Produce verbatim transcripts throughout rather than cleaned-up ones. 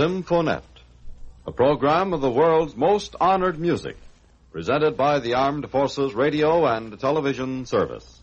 Symphonette, a program of the world's most honored music, presented by the Armed Forces Radio and Television Service.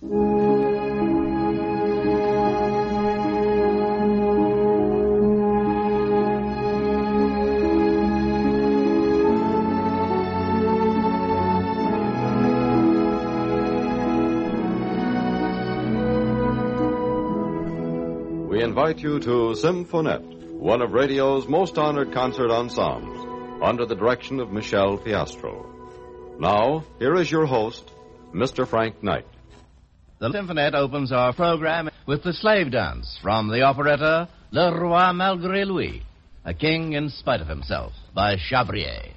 We invite you to Symphonette, one of radio's most honored concert ensembles, under the direction of Michel Piastro. Now, here is your host, Mister Frank Knight. The Symphonette opens our program with the slave dance from the operetta Le Roi Malgré Lui, A King in Spite of Himself, by Chabrier.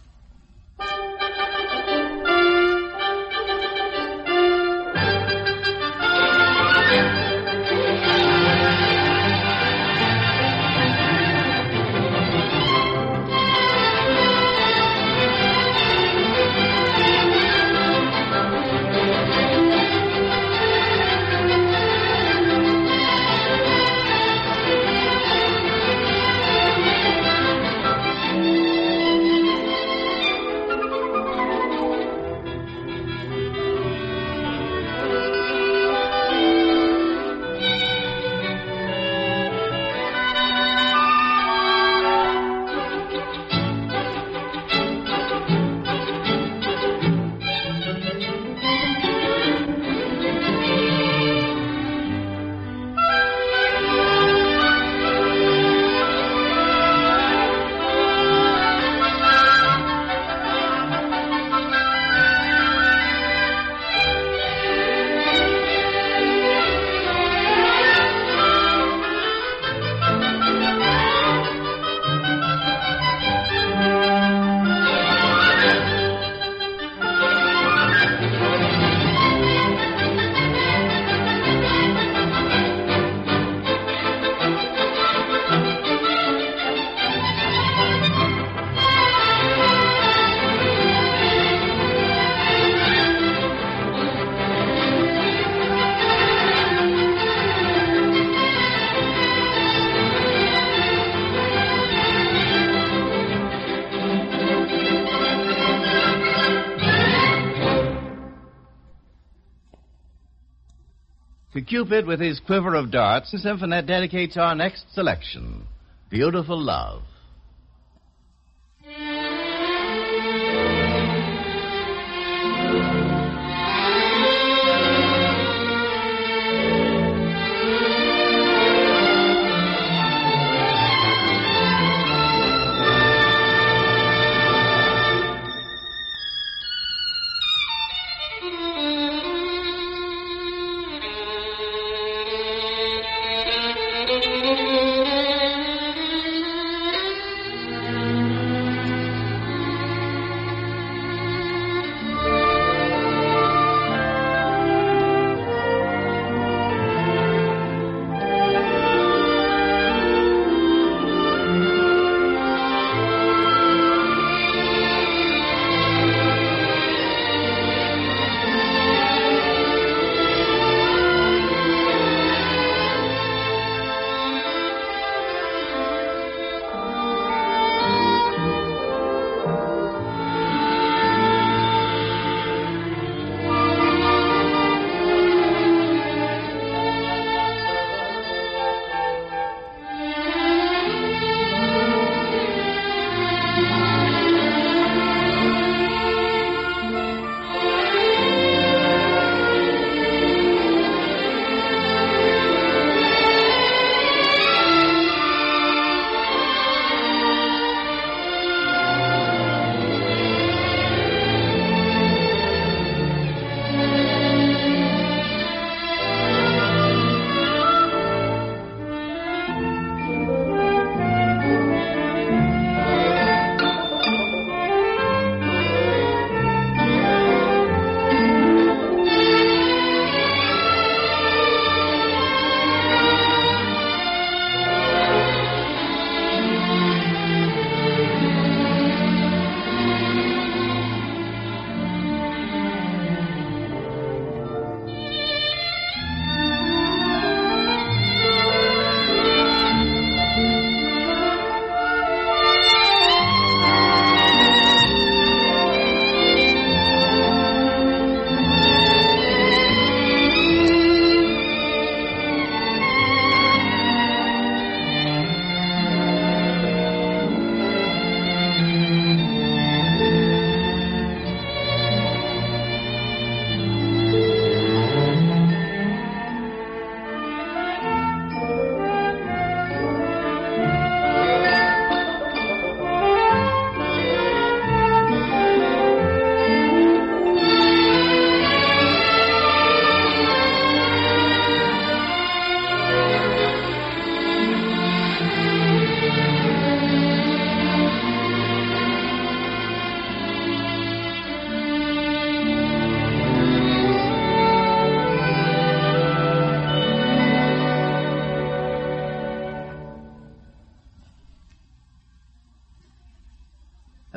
To Cupid with his quiver of darts, the Symphonette dedicates our next selection, Beautiful Love.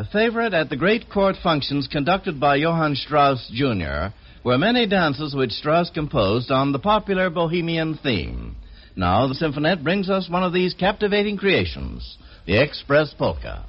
favorite at the great court functions conducted by Johann Strauss, Junior were many dances which Strauss composed on the popular Bohemian theme. Now the Symphonette brings us one of these captivating creations, the Express Polka.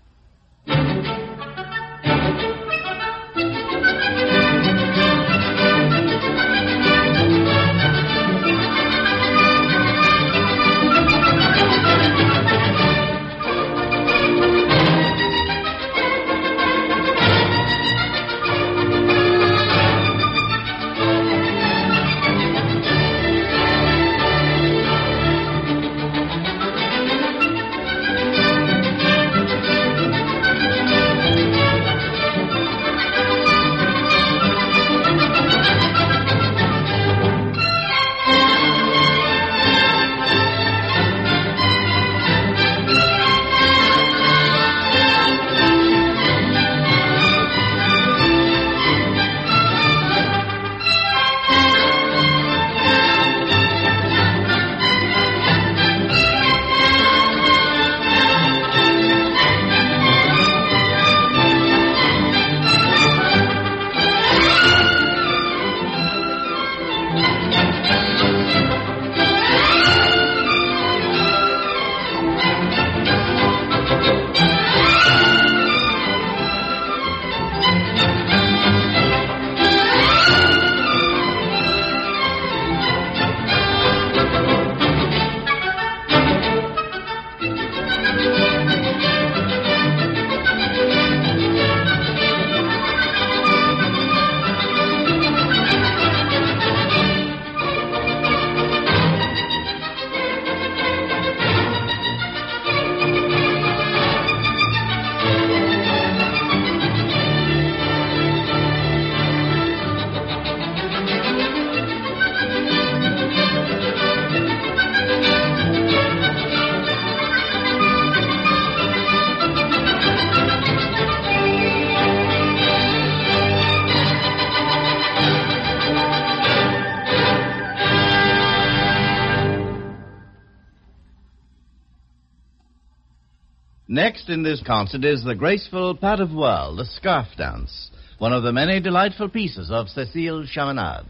Next in this concert is the graceful pas de voile, the scarf dance, one of the many delightful pieces of Cécile Chaminade.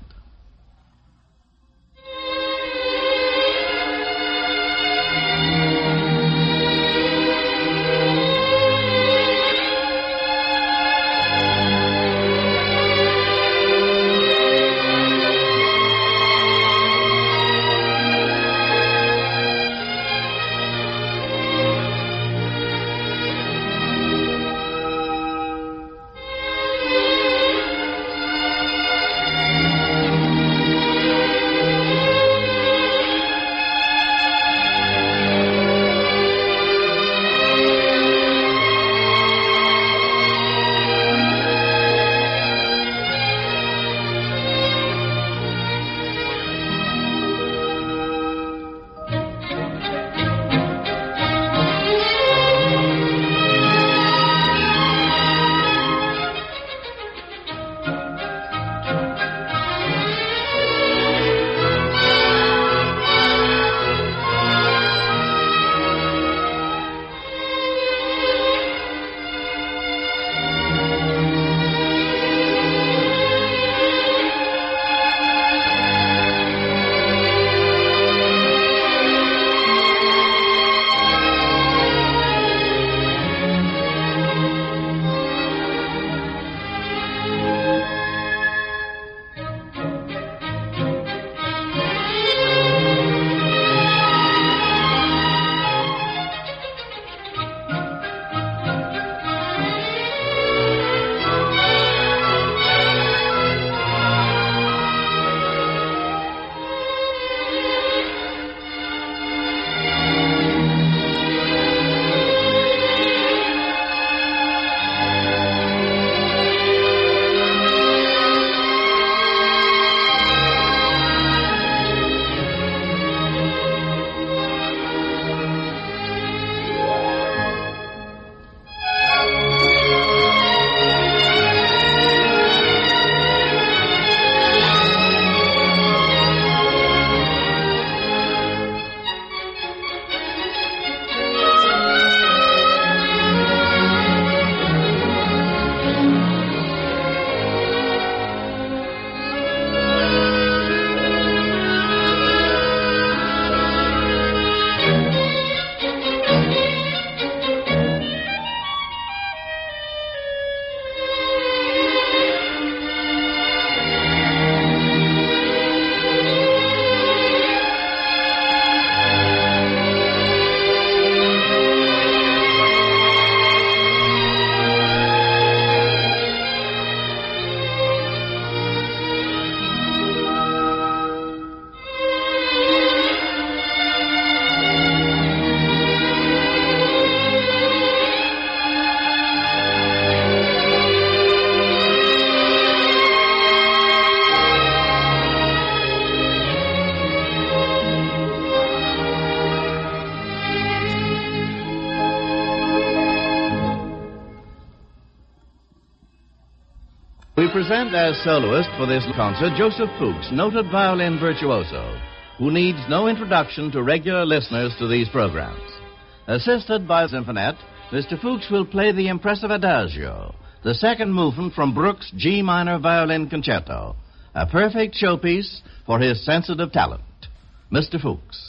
present as soloist for this concert Joseph Fuchs, noted violin virtuoso, who needs no introduction to regular listeners to these programs. Assisted by Symphonette, Mister Fuchs will play the impressive Adagio, the second movement from Bruch's G minor violin concerto, a perfect showpiece for his sensitive talent. Mister Fuchs.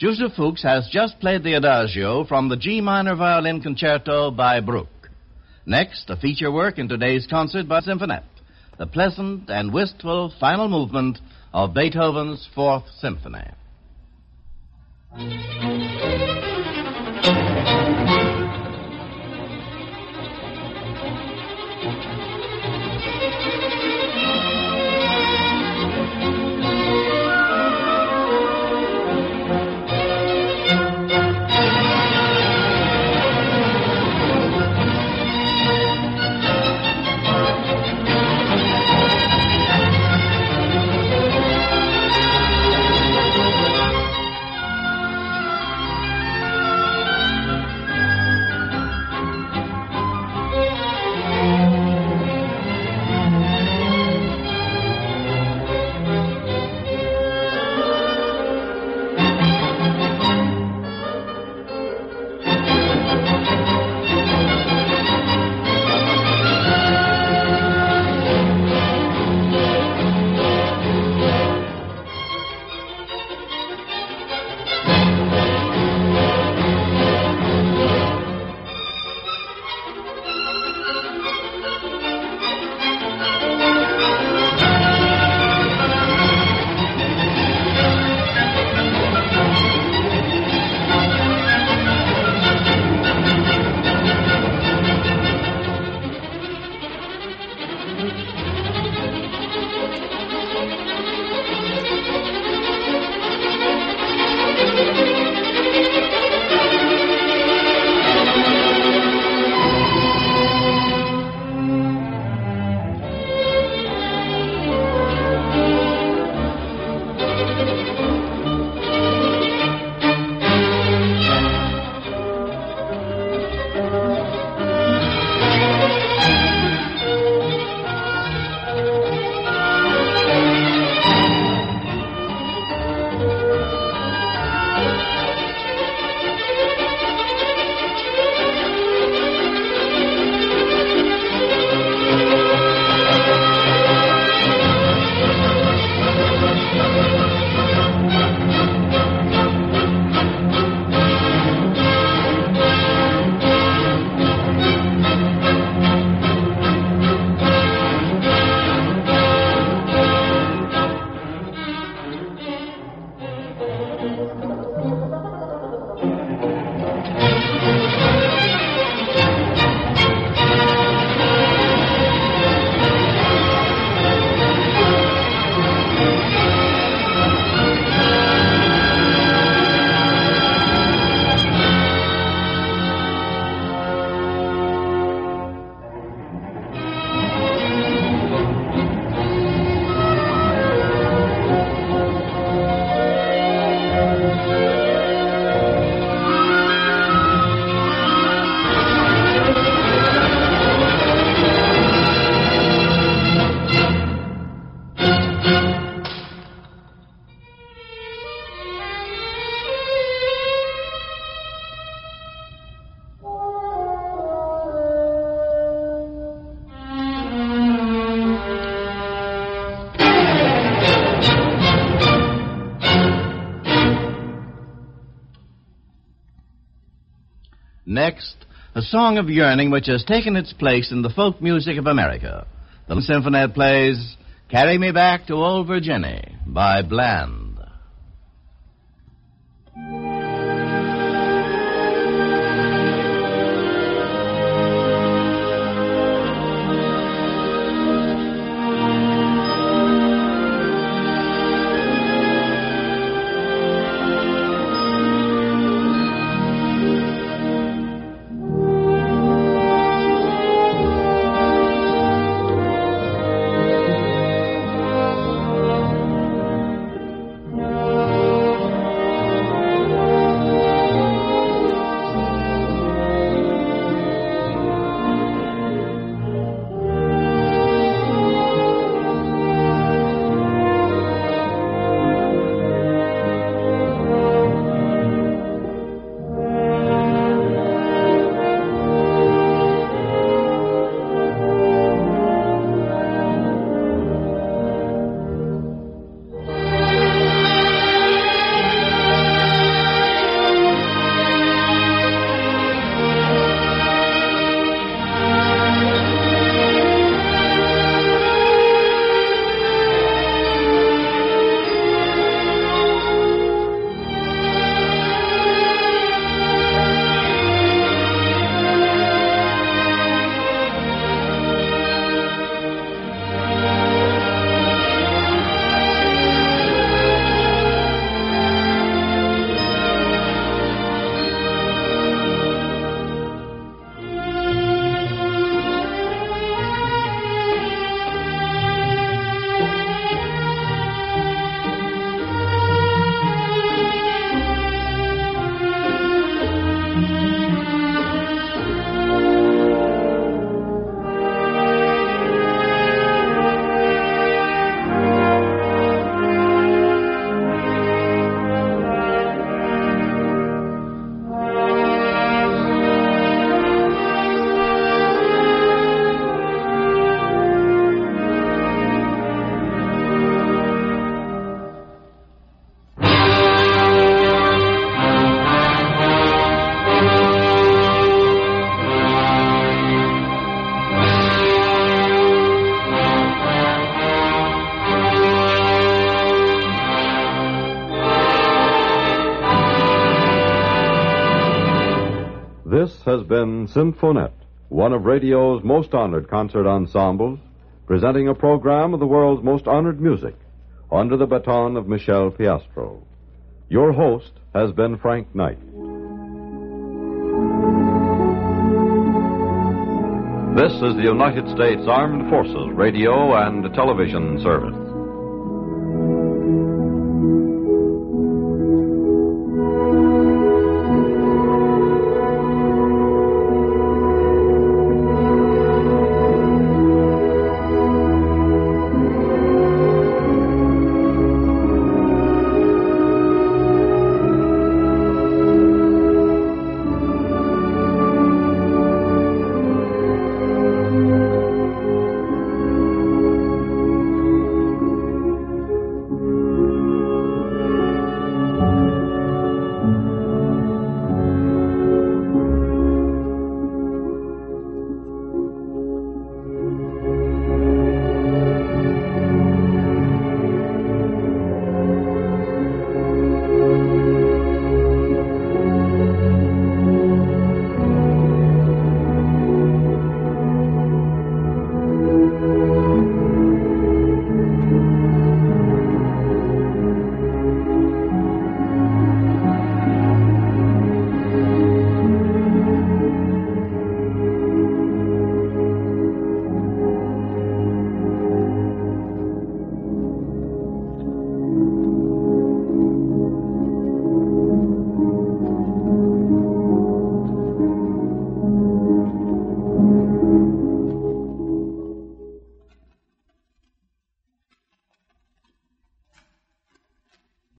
Joseph Fuchs has just played the Adagio from the G minor violin concerto by Bruch. Next, a feature work in today's concert by Symphonette, the pleasant and wistful final movement of Beethoven's Fourth Symphony. Next, a song of yearning which has taken its place in the folk music of America. The Symphonette plays Carry Me Back to Old Virginia by Bland. This has been Symphonette, one of radio's most honored concert ensembles, presenting a program of the world's most honored music under the baton of Michel Piastro. Your host has been Frank Knight. This is the United States Armed Forces Radio and Television Service.